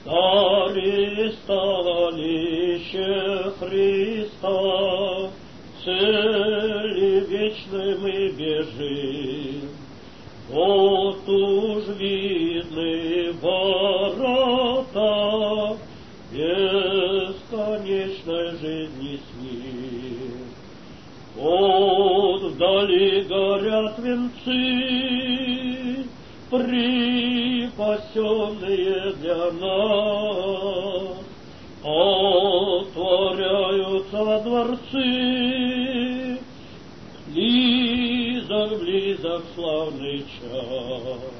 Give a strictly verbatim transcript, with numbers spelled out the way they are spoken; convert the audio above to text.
Ристалище Христа, цели вечной мы бежим. Вот уж видны ворота бесконечной жизни с ним. Вот вдали горят венцы, припасенные для нас, отворяются дворцы, близок, близок славный час.